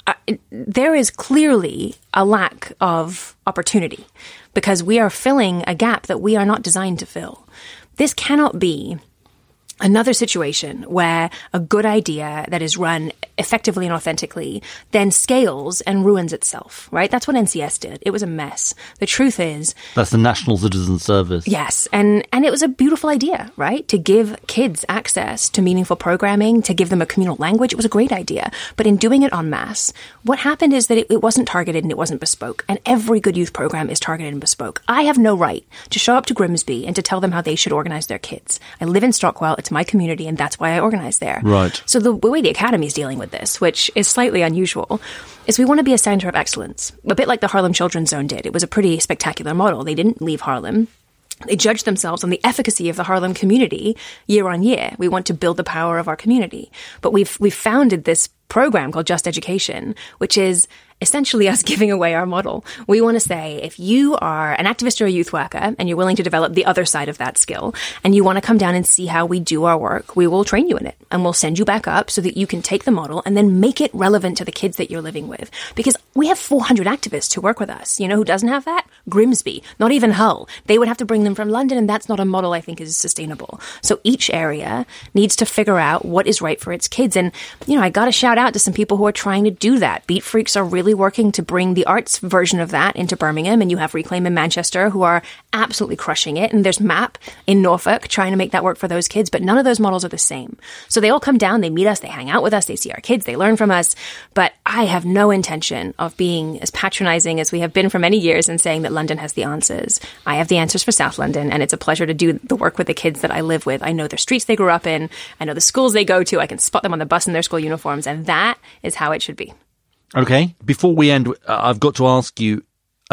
There is clearly a lack of opportunity because we are filling a gap that we are not designed to fill. This cannot be another situation where a good idea that is run effectively and authentically then scales and ruins itself, right? That's what NCS did. It was a mess. The truth is... That's the National Citizen Service. Yes. And it was a beautiful idea, right? To give kids access to meaningful programming, to give them a communal language. It was a great idea. But in doing it en masse, what happened is that it wasn't targeted and it wasn't bespoke. And every good youth program is targeted and bespoke. I have no right to show up to Grimsby and to tell them how they should organize their kids. I live in Stockwell. It's my community, and that's why I organize there. Right. So the way the Academy is dealing with this, which is slightly unusual, is we want to be a center of excellence. A bit like the Harlem Children's Zone did. It was a pretty spectacular model. They didn't leave Harlem. They judged themselves on the efficacy of the Harlem community year on year. We want to build the power of our community. But we've founded this program called Just Education, which is essentially us giving away our model. We want to say, if you are an activist or a youth worker and you're willing to develop the other side of that skill and you want to come down and see how we do our work, we will train you in it and we'll send you back up so that you can take the model and then make it relevant to the kids that you're living with. Because we have 400 activists who work with us. You know who doesn't have that? Grimsby, not even Hull. They would have to bring them from London, and that's not a model I think is sustainable. So each area needs to figure out what is right for its kids. And, you know, I got to shout out to some people who are trying to do that. Beat Freaks are really actively working to bring the arts version of that into Birmingham, and you have Reclaim in Manchester who are absolutely crushing it, and there's MAP in Norfolk trying to make that work for those kids, but none of those models are the same. So they all come down, they meet us, they hang out with us, they see our kids, they learn from us, but I have no intention of being as patronizing as we have been for many years and saying that London has the answers. I have the answers for South London, and it's a pleasure to do the work with the kids that I live with. I know their streets they grew up in, I know the schools they go to, I can spot them on the bus in their school uniforms, and that is how it should be. Okay. Before we end, I've got to ask you,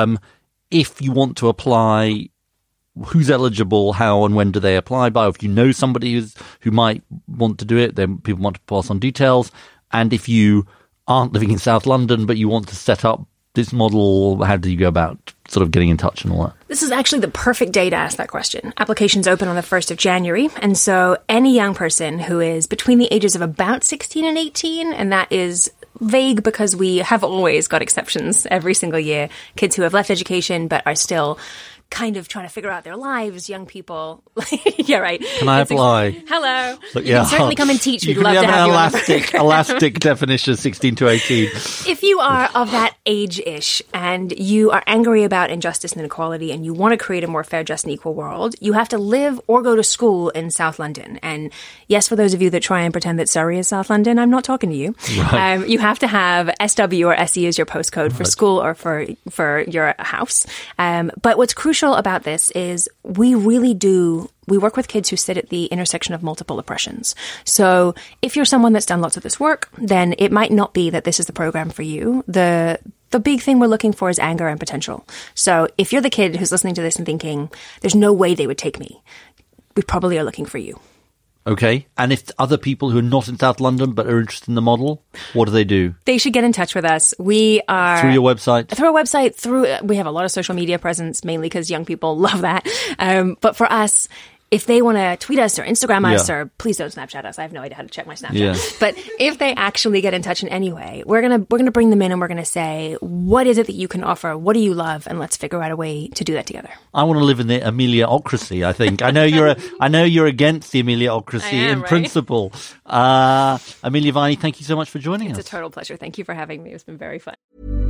if you want to apply, who's eligible, how and when do they apply by? If you know somebody who might want to do it, then people want to pass on details. And if you aren't living in South London, but you want to set up this model, how do you go about sort of getting in touch and all that? This is actually the perfect day to ask that question. Applications open on the 1st of January. And so any young person who is between the ages of about 16 and 18, and that is vague because we have always got exceptions every single year, kids who have left education but are still kind of trying to figure out their lives, young people. Yeah, right. Can I apply? Hello. Look, you can certainly come and teach. We'd love to have you. Elastic definition, 16 to 18. If you are of that age-ish and you are angry about injustice and inequality and you want to create a more fair, just and equal world, you have to live or go to school in South London. And yes, for those of you that try and pretend that Surrey is South London, I'm not talking to you. Right. You have to have SW or SE as your postcode for school or for your house. But what's crucial about this is we work with kids who sit at the intersection of multiple oppressions. So if you're someone that's done lots of this work, then it might not be that this is the program for you. The big thing we're looking for is anger and potential. So if you're the kid who's listening to this and thinking, there's no way they would take me, we probably are looking for you. Okay. And if other people who are not in South London but are interested in the model, what do they do? They should get in touch with us. We are... Through your website? Through our website. We have a lot of social media presence, mainly because young people love that. But for us, if they want to tweet us or Instagram us, or please don't Snapchat us. I have no idea how to check my Snapchat. Yeah. But if they actually get in touch in any way, we're gonna bring them in and we're gonna say, what is it that you can offer? What do you love? And let's figure out a way to do that together. I want to live in the Amelia-ocracy, I think. I know you're against the Amelia-ocracy in principle. Amelia Viney, thank you so much for joining us. It's a total pleasure. Thank you for having me. It's been very fun.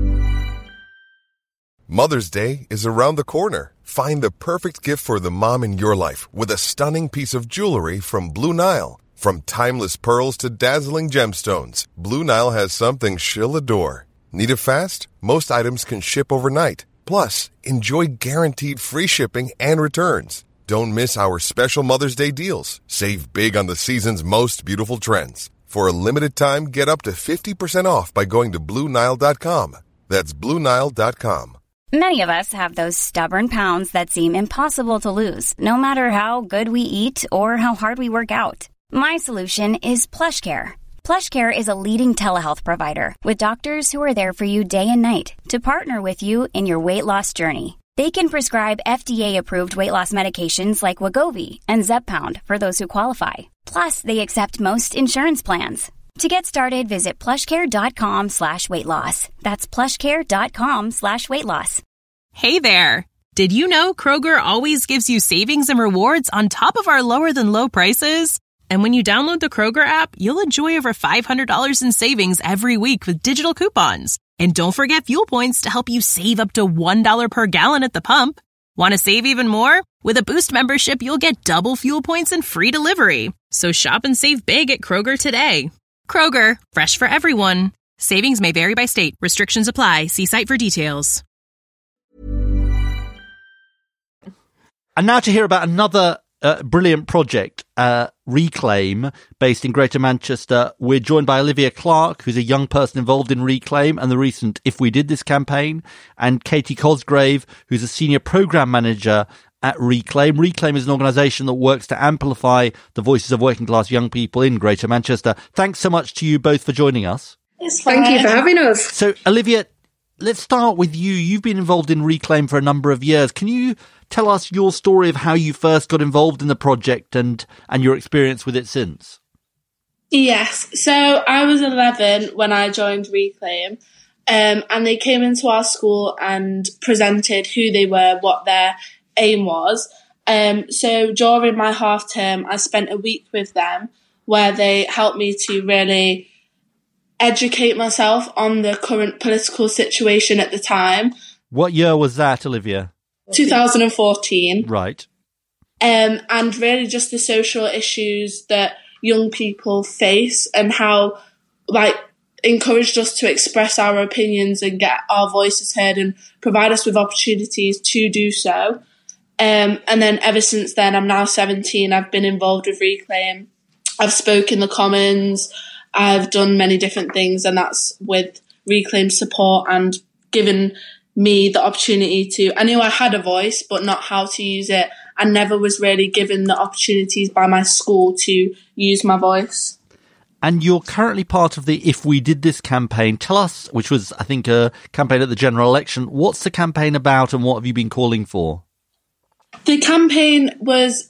Mother's Day is around the corner. Find the perfect gift for the mom in your life with a stunning piece of jewelry from Blue Nile. From timeless pearls to dazzling gemstones, Blue Nile has something she'll adore. Need it fast? Most items can ship overnight. Plus, enjoy guaranteed free shipping and returns. Don't miss our special Mother's Day deals. Save big on the season's most beautiful trends. For a limited time, get up to 50% off by going to BlueNile.com. That's BlueNile.com. Many of us have those stubborn pounds that seem impossible to lose, no matter how good we eat or how hard we work out. My solution is PlushCare. PlushCare is a leading telehealth provider with doctors who are there for you day and night to partner with you in your weight loss journey. They can prescribe FDA-approved weight loss medications like Wegovy and Zepbound for those who qualify. Plus, they accept most insurance plans. To get started, visit plushcare.com/weightloss. That's plushcare.com/weightloss. Hey there. Did you know Kroger always gives you savings and rewards on top of our lower than low prices? And when you download the Kroger app, you'll enjoy over $500 in savings every week with digital coupons. And don't forget fuel points to help you save up to $1 per gallon at the pump. Want to save even more? With a Boost membership, you'll get double fuel points and free delivery. So shop and save big at Kroger today. Kroger, fresh for everyone. Savings may vary by state. Restrictions apply. See site for details. And now to hear about another brilliant project, Reclaim, based in Greater Manchester. We're joined by Olivia Clark, who's a young person involved in Reclaim and the recent If We Did This campaign, and Katie Cosgrave, who's a senior program manager at Reclaim. Reclaim is an organisation that works to amplify the voices of working class young people in Greater Manchester. Thanks so much to you both for joining us. Thank you for having us. So, Olivia, let's start with you. You've been involved in Reclaim for a number of years. Can you tell us your story of how you first got involved in the project and your experience with it since? Yes. So I was 11 when I joined Reclaim, and they came into our school and presented who they were, what their aim was. So during my half term, I spent a week with them where they helped me to really educate myself on the current political situation at the time. What year was that, Olivia? 2014. Right. And really just the social issues that young people face and how, like, encouraged us to express our opinions and get our voices heard and provide us with opportunities to do so. And then ever since then, I'm now 17, I've been involved with Reclaim. I've spoken in the Commons, I've done many different things, and that's with Reclaim support and given me the opportunity to, I knew I had a voice, but not how to use it. I never was really given the opportunities by my school to use my voice. And you're currently part of the If We Did This campaign. Tell us, which was, I think, a campaign at the general election. What's the campaign about and what have you been calling for? The campaign was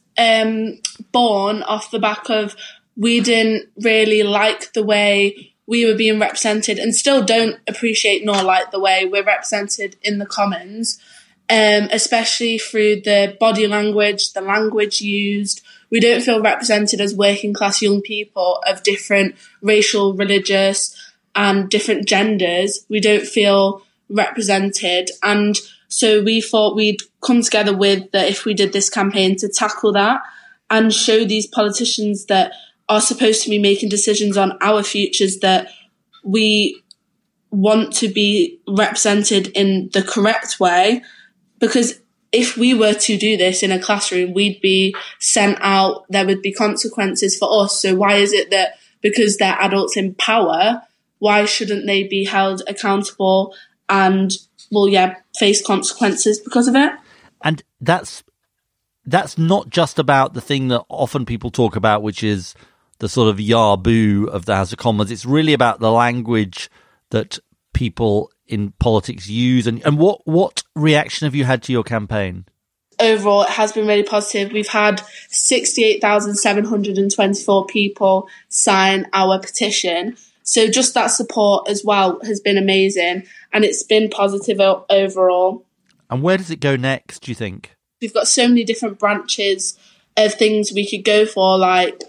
born off the back of we didn't really like the way we were being represented and still don't appreciate nor like the way we're represented in the Commons, especially through the body language, the language used. We don't feel represented as working class young people of different racial, religious and different genders. We don't feel represented. And so we thought we'd come together with the If We Did This campaign to tackle that and show these politicians that are supposed to be making decisions on our futures that we want to be represented in the correct way. Because if we were to do this in a classroom, we'd be sent out, there would be consequences for us. So why is it that because they're adults in power, why shouldn't they be held accountable and, face consequences because of it? And that's not just about the thing that often people talk about, which is the sort of yah-boo of the House of Commons. It's really about the language that people in politics use. And what reaction have you had to your campaign? Overall, it has been really positive. We've had 68,724 people sign our petition. So just that support as well has been amazing. And it's been positive overall. And where does it go next, do you think? We've got so many different branches of things we could go for, like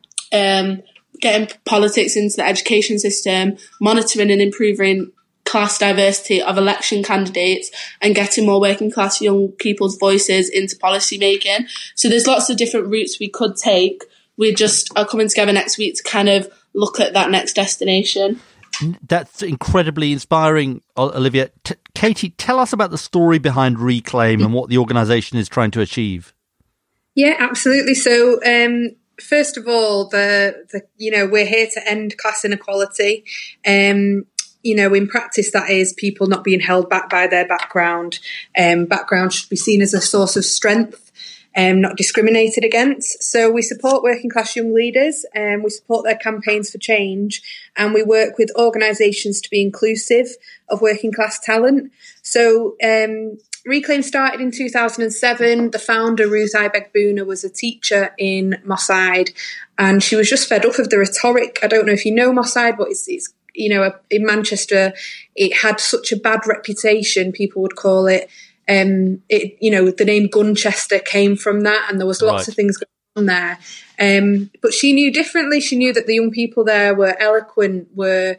getting politics into the education system, monitoring and improving class diversity of election candidates, and getting more working class young people's voices into policy making. So there's lots of different routes we could take. We just are coming together next week to kind of look at that next destination. That's incredibly inspiring, Olivia. Katie, tell us about the story behind Reclaim and what the organisation is trying to achieve. Yeah, absolutely. So, first of all, we're here to end class inequality. In practice, that is people not being held back by their background. Background should be seen as a source of strength. Not discriminated against. So we support working class young leaders, and we support their campaigns for change, and we work with organisations to be inclusive of working class talent. So Reclaim started in 2007. The founder, Ruth Ibeg-Buna, was a teacher in Moss Side, and she was just fed up of the rhetoric. I don't know if you know Moss Side, but it's in Manchester, it had such a bad reputation, people would call it. The name Gunchester came from that, and there was lots of things going on there. But she knew differently. She knew that the young people there were eloquent, were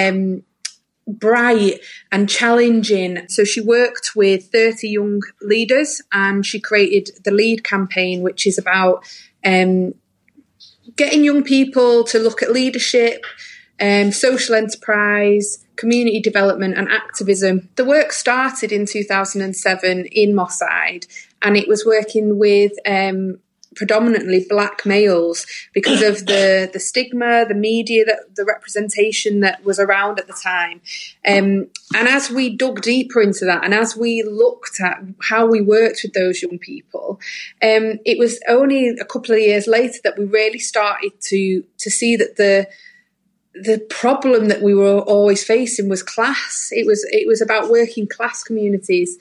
bright and challenging. So she worked with 30 young leaders, and she created the LEAD campaign, which is about getting young people to look at leadership, social enterprise, community development and activism. The work started in 2007 in Moss Side, and it was working with predominantly black males because of the stigma, the media, the representation that was around at the time. And as we dug deeper into that, and as we looked at how we worked with those young people, it was only a couple of years later that we really started to see that the problem that we were always facing was class. It was about working class communities.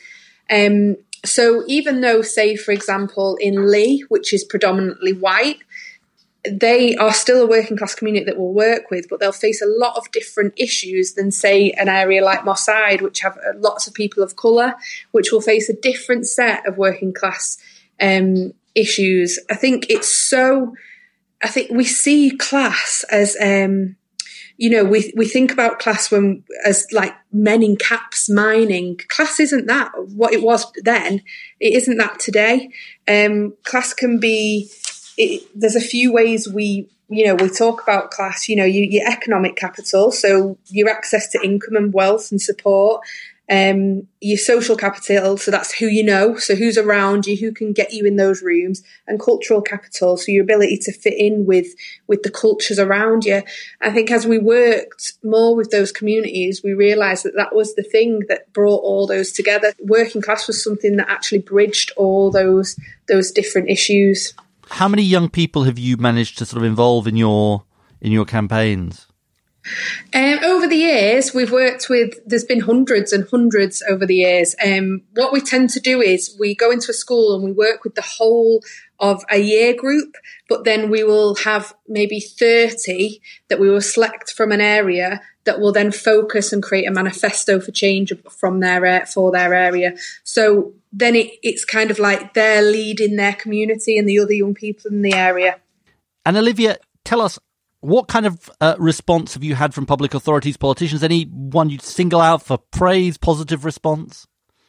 So even though, say, for example, in Leigh, which is predominantly white, they are still a working class community that we'll work with, but they'll face a lot of different issues than, say, an area like Moss Side, which have lots of people of colour, which will face a different set of working class issues. I think we see class as we think about class as like men in caps mining. Class isn't that what it was then. It isn't that today. Class can be, there's a few ways we talk about class, your economic capital, so your access to income and wealth and support, your social capital, so that's who you know, so who's around you, who can get you in those rooms, and cultural capital, so your ability to fit in with the cultures around you. I think as we worked more with those communities, we realised that was the thing that brought all those together. Working class was something that actually bridged all those different issues. How many young people have you managed to sort of involve in your campaigns? Over the years, we've worked with, there's been hundreds and hundreds over the years. What we tend to do is we go into a school and we work with the whole of a year group, but then we will have maybe 30 that we will select from an area that will then focus and create a manifesto for change for their area. So then it's kind of like they're leading their community and the other young people in the area. And Olivia, tell us, what kind of response have you had from public authorities, politicians? Anyone you'd single out for praise, positive response?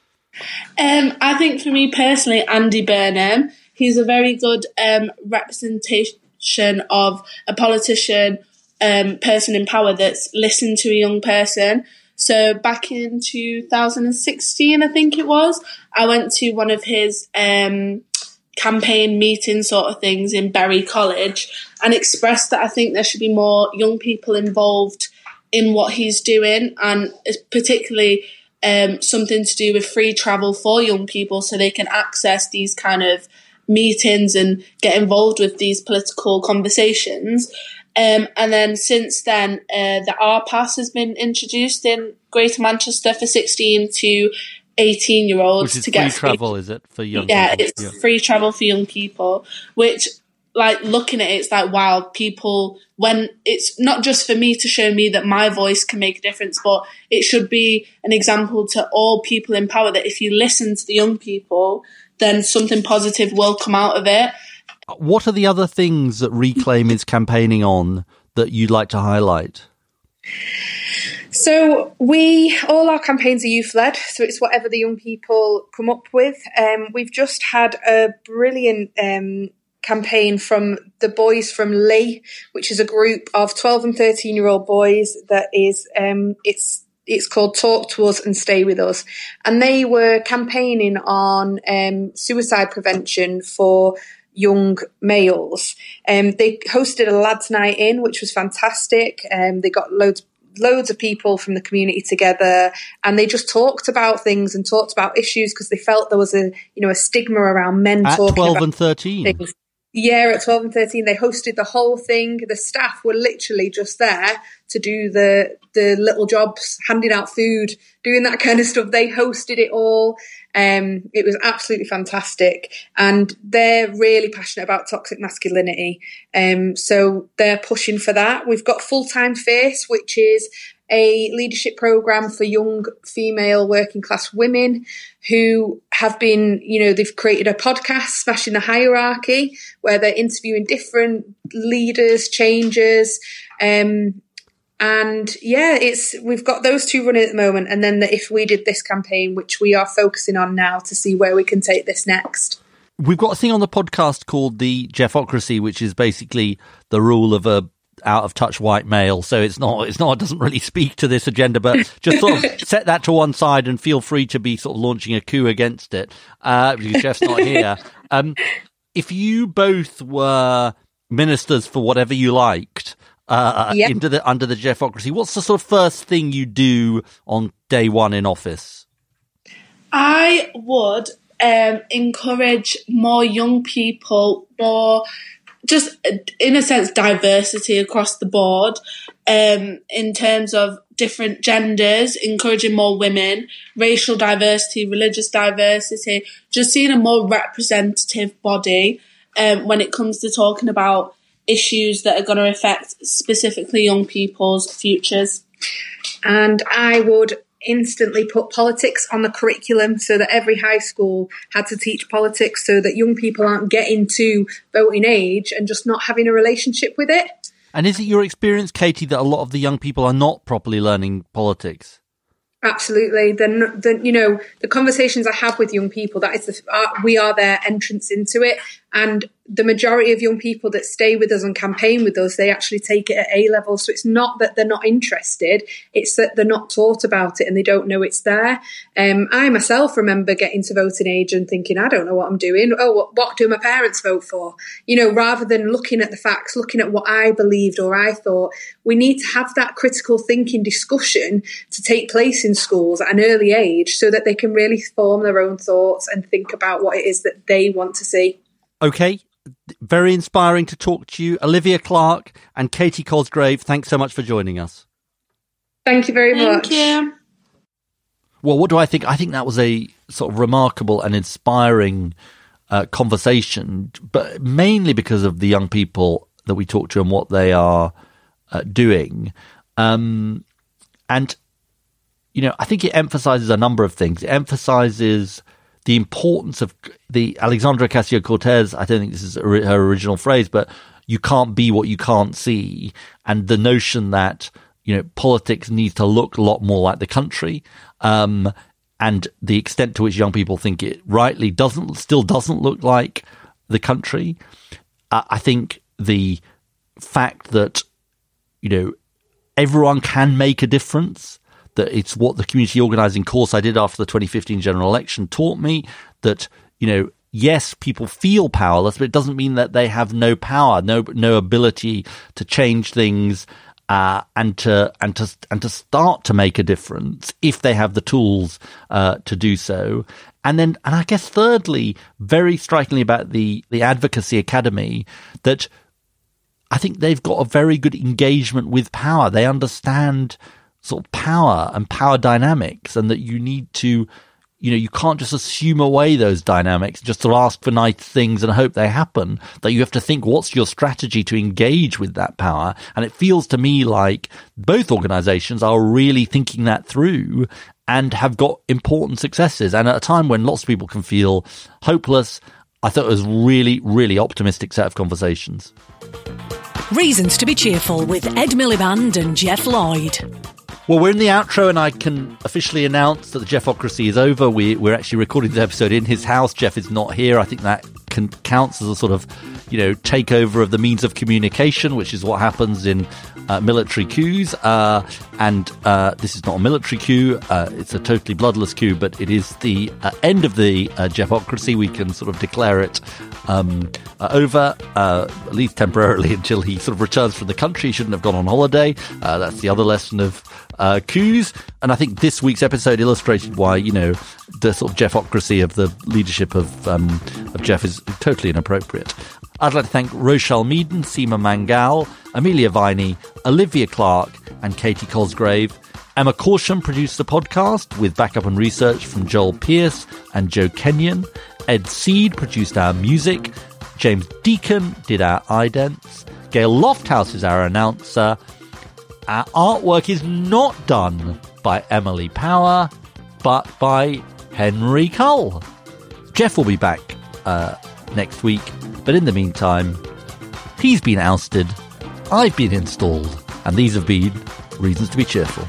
I think for me personally, Andy Burnham, he's a very good representation of a politician, person in power that's listened to a young person. So back in 2016, I think it was, I went to one of his campaign meeting sort of things in Bury College and expressed that I think there should be more young people involved in what he's doing, and particularly something to do with free travel for young people so they can access these kind of meetings and get involved with these political conversations. And then since then, the R-Pass has been introduced in Greater Manchester for 16 to 18-year-olds. Which is to get free travel, is it, for young people? It's free travel for young people, which, like, looking at it, it's like, wow, people, when it's not just for me to show me that my voice can make a difference, but it should be an example to all people in power that if you listen to the young people, then something positive will come out of it. What are the other things that Reclaim is campaigning on that you'd like to highlight? So all our campaigns are youth-led, so it's whatever the young people come up with. We've just had a brilliant campaign from the boys from Lee, which is a group of 12 and 13-year-old boys that is, it's called Talk to Us and Stay With Us. And they were campaigning on suicide prevention for young males. They hosted a lads' night in, which was fantastic. They got loads of people from the community together, and they just talked about things and talked about issues because they felt there was a stigma around men at talking 12 about and 13 things. Yeah, at 12 and 13, they hosted the whole thing. The staff were literally just there to do the little jobs, handing out food, doing that kind of stuff. They hosted it all. It was absolutely fantastic. And they're really passionate about toxic masculinity. So they're pushing for that. We've got Full-Time Face, which is a leadership program for young female working class women who have been, they've created a podcast, Smashing the Hierarchy, where they're interviewing different leaders, changers. And yeah, we've got those two running at the moment. And then If We Did This campaign, which we are focusing on now to see where we can take this next. We've got a thing on the podcast called the Jeffocracy, which is basically the rule of a out of touch white male. So it doesn't really speak to this agenda, but just sort of set that to one side and feel free to be sort of launching a coup against it, because Jeff's not here. If you both were ministers for whatever you liked, under the Jeffocracy, what's the sort of first thing you do on day one in office? I would encourage more young people, more just in a sense diversity across the board, in terms of different genders, encouraging more women, racial diversity, religious diversity, just seeing a more representative body when it comes to talking about issues that are going to affect specifically young people's futures. And I would instantly put politics on the curriculum so that every high school had to teach politics so that young people aren't getting to voting age and just not having a relationship with it. And is it your experience, Katie, that a lot of the young people are not properly learning politics? Absolutely. The conversations I have with young people, that is we are their entrance into it. And the majority of young people that stay with us and campaign with us, they actually take it at A level. So it's not that they're not interested, it's that they're not taught about it and they don't know it's there. I myself remember getting to voting age and thinking, I don't know what I'm doing. Oh, what do my parents vote for? Rather than looking at the facts, looking at what I believed or I thought, we need to have that critical thinking discussion to take place in schools at an early age so that they can really form their own thoughts and think about what it is that they want to see. Okay, very inspiring to talk to you. Olivia Clarke and Katie Cosgrave, thanks so much for joining us. Thank you very much. Thank you. Well, what do I think? I think that was a sort of remarkable and inspiring conversation, but mainly because of the young people that we talked to and what they are doing. And, I think it emphasizes a number of things. It emphasizes the importance of the Alexandria Ocasio-Cortez. I don't think this is her original phrase, but you can't be what you can't see. And the notion that, politics needs to look a lot more like the country. And the extent to which young people think it rightly still doesn't look like the country. I think the fact that, everyone can make a difference, that it's what the community organising course I did after the 2015 general election taught me, that, yes, people feel powerless, but it doesn't mean that they have no power, no ability to change things and to start to make a difference if they have the tools to do so. And I guess thirdly, very strikingly about the Advocacy Academy, that I think they've got a very good engagement with power. They understand sort of power and power dynamics, and that you need to, you can't just assume away those dynamics, just to ask for nice things and hope they happen, that you have to think, what's your strategy to engage with that power? And it feels to me like both organizations are really thinking that through and have got important successes. And at a time when lots of people can feel hopeless, I thought it was really, really optimistic set of conversations. Reasons to be Cheerful with Ed Miliband and Jeff Lloyd. Well, we're in the outro, and I can officially announce that the Jeffocracy is over. We're actually recording this episode in his house. Jeff is not here. I think that counts as a sort of, takeover of the means of communication, which is what happens in military coups. And this is not a military coup. It's a totally bloodless coup, but it is the end of the Jeffocracy. We can sort of declare it over, at least temporarily, until he sort of returns from the country. He shouldn't have gone on holiday. That's the other lesson of coups. And I think this week's episode illustrated why, the sort of Jeffocracy of the leadership of Jeff is totally inappropriate. I'd like to thank Rochelle Meaden, Seema Mangal, Amelia Viney, Olivia Clarke, and Katie Cosgrave. Emma Corsham produced the podcast with backup and research from Joel Pierce and Joe Kenyon. Ed Seed produced our music. James Deacon did our idents. Gail Lofthouse is our announcer. Our artwork is not done by Emily Power, but by Henry Cull. Jeff will be back next week, but in the meantime, he's been ousted, I've been installed, and these have been Reasons to be Cheerful.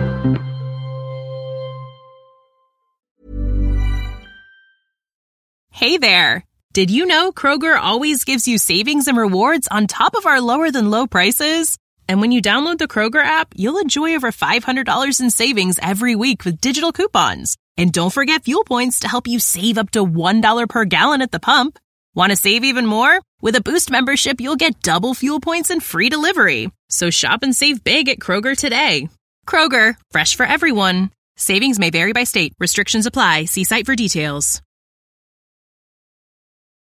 Hey there! Did you know Kroger always gives you savings and rewards on top of our lower than low prices? And when you download the Kroger app, you'll enjoy over $500 in savings every week with digital coupons. And don't forget fuel points to help you save up to $1 per gallon at the pump. Want to save even more? With a Boost membership, you'll get double fuel points and free delivery. So shop and save big at Kroger today. Kroger, fresh for everyone. Savings may vary by state. Restrictions apply. See site for details.